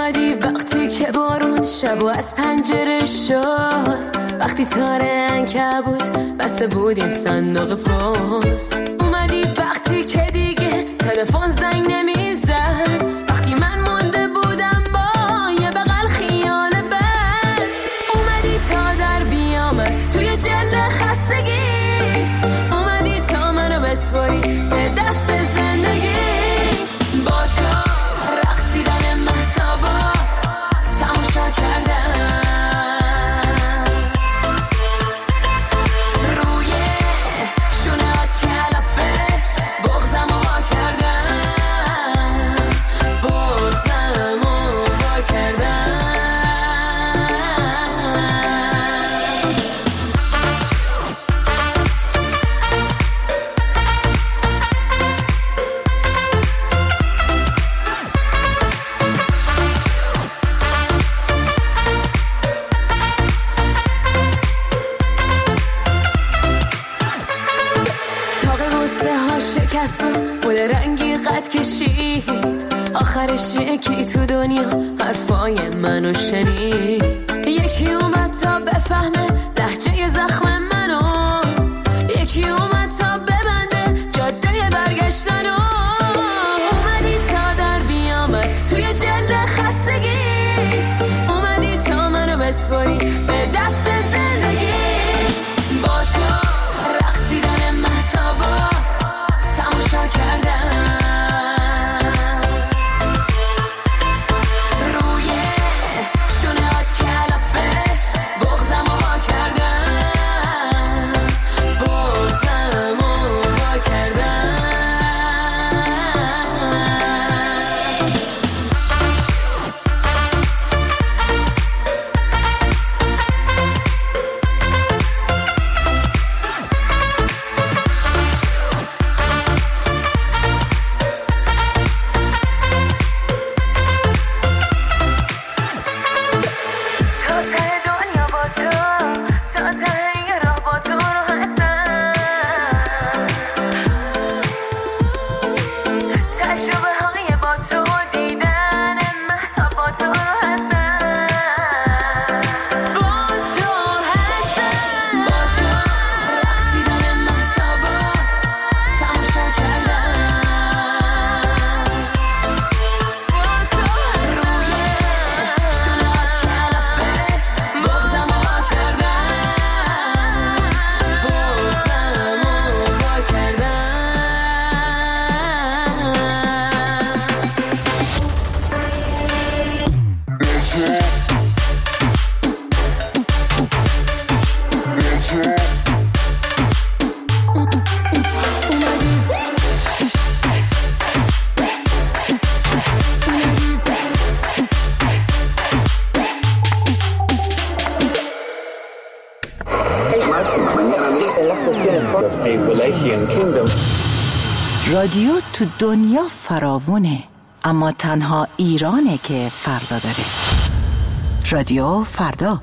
اومدی وقتی که بارون شب و از پنجره شست، وقتی تاره عنکبوت بسته بود این صندوق پست. اومدی وقتی که دیگه تلفن زنگ نمیزد، وقتی من مونده بودم با یه بغل خیال بد. اومدی تا در بیام از توی جلد خستگی، اومدی تا منو بسپاری به دست زندگی. با تو رقصیدن مهتابا تماشا کردم، روی شونهات کلافه بغزم رو وا کردم، بغزم رو وا کردم. شکست و بول رنگی قد کشید، آخرش یکی تو دنیا حرفای منو شنید. یکی اومد تا بفهمه لهجه زخم منو، یکی اومد تا ببنده جاده برگشتنو. اومدی تا در بیام از توی جلد خستگی، اومدی تا منو بسپاری به دست زندگی. با تو رقصیدن مهتابا تماشا کردم، روی شونهات کلافه بغزم رو وا کردم، بغزم رو وا کردم. رادیو تو دنیا فراوونه، اما تنها ایرانه که فردا داره. رادیو فردا.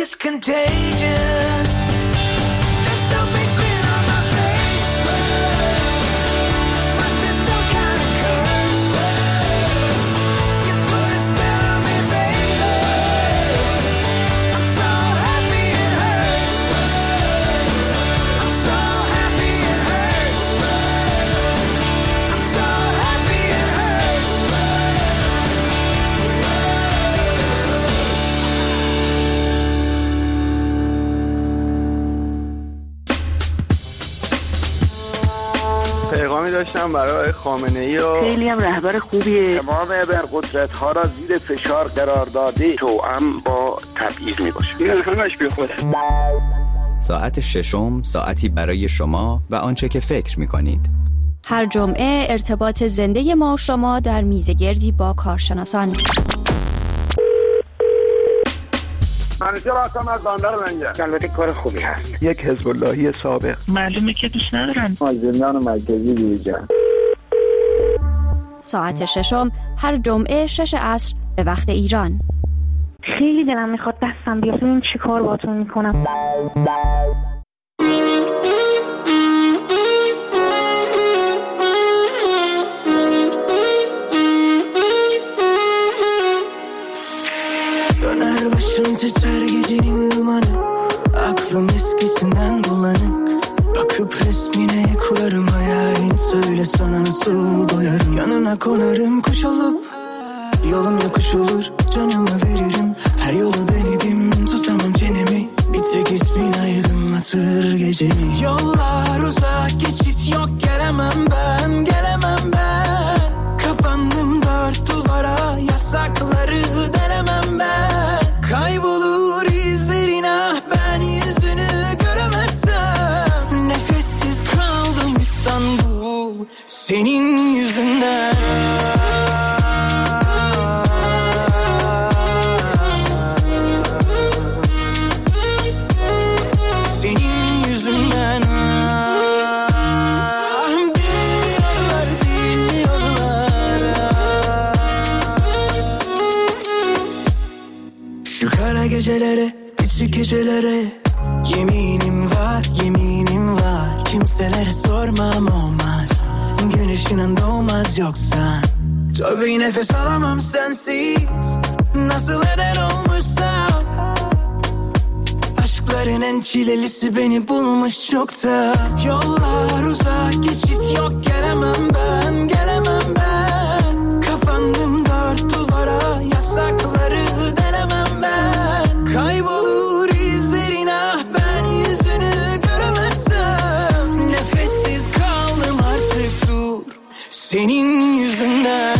is contagious. There's no big grin on my face. Must be some kind of curse. You put a spell on me, baby. I'm so happy it hurts. I'm so happy it hurts. I'm so happy it hurts. پیغامی داشتم برای خامنه‌ای و خیلی هم رهبر خوبیه. تمام ابرقدرت‌ها را زیر فشار قرار داده توأم با تبعیض میباشه. این همش بیخوده. ساعت ششم ساعتی برای شما و آنچه که فکر می‌کنید. هر جمعه ارتباط زنده ما و شما در میزگردی با کارشناسان. منیجر هستم از بندر منجر. البته کار خوبی هست. یک حزب اللهی سابق. معلومه که دوست ندارن. زندان مرکزی بیرجن. ساعت ششم هر جمعه 6 عصر به وقت ایران. خیلی دلم میخواد دستم بیاد ببینم چی کار باهاتون میکنم. Döner başım titrer gecenin dumanı. Aklım eskisinden bulanık. Bakıp resmine kurarım hayalin. Söyle sana nasıl doyarım. Yanına konarım kuş olup. Yolum yokuş olur canımı veririm. Her yolu denedim tutamam çenemi. Bir tek ismin aydınlatır gecemi. Yollar uzak geçit yok gelemem ben. Gelemem ben. Kapandım dört duvara. Yasakları delemem ben. Kaybolur izlerin ah ben yüzünü göremezsem. Nefessiz kaldım İstanbul senin yüzünden. Senin yüzünden. Bilmiyorlar, bilmiyorlar. Şu kara gecelere, küçük gecelere yeminim var, yeminim var. Kimselere sormam olmaz. Güneşinin doğmaz yoksa. Tabii nefes alamam sensiz. Nasıl eder olmuşsam. Aşkların en çilelisi beni bulmuş çokta. Yollar uzak geçit yok gelemem ben. Gelemem ben. Kapandım dört duvara. Yasakları delemem ben. Kaybolur izlerin ah ben yüzünü göremezsem. Nefessiz kaldım artık dur senin yüzünden.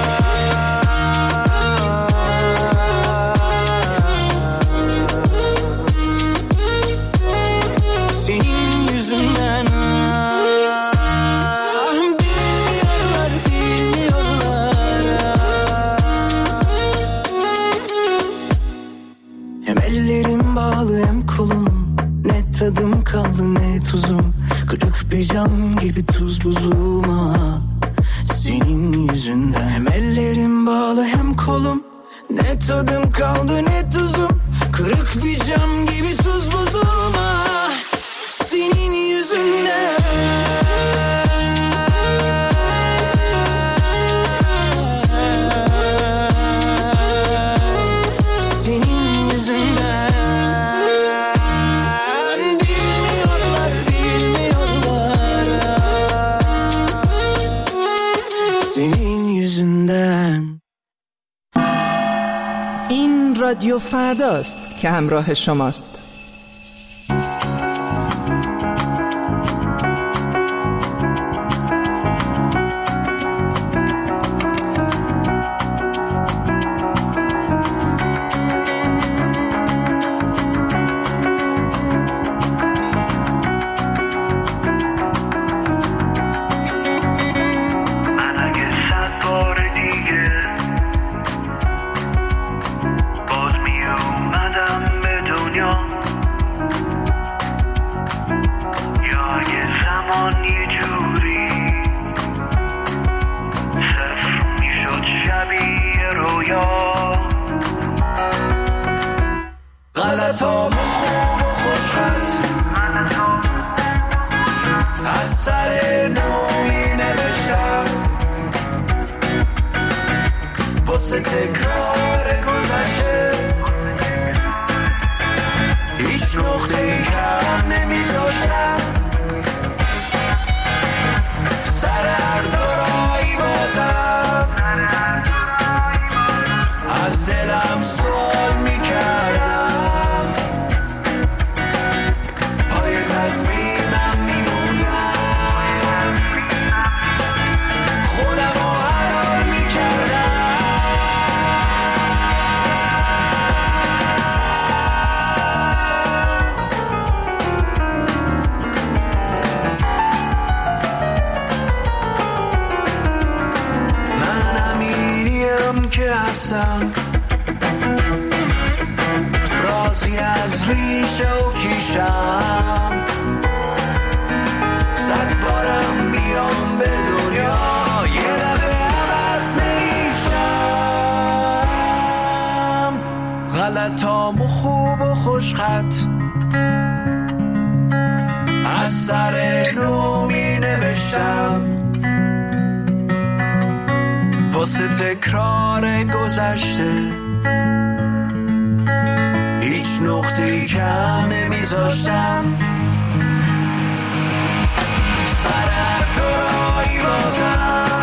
Senin yüzünden. Bilmiyorlar, bilmiyorlar. Hem ellerim bağlı hem kolum. Ne tadım kaldı ne tuzum. Kırık bir cam gibi tuz buzum ah. Senin yüzünden. Hem ellerim bağlı hem kolum. Ne tadım kaldı ne tuzum. Kırık bir cam gibi tuz buzum ah. Senin yüzünden. Senin yüzünden. Bilmiyorlar, bilmiyorlar. Senin yüzünden. این رادیو فرداست که همراه شماست. غلطا واسه تکرار گذشته هیچ نقطه‌ای کم نمیذاشتم سر هر دورایی بازم از دلم سوال میکردم پای تصمیمم میموندم خودم رو حلال میکردم من امینیم که هستم رازی از ریشه و کیشم صد بارم بیام به دنیا یه دفعه عوض نمیشم غلطام و خوب و خوشخط از سر نو می نوشتم واسه تکرار گذشته هیچ نقطه‌ای کم نمیذاشتم سر هر دورایی بازم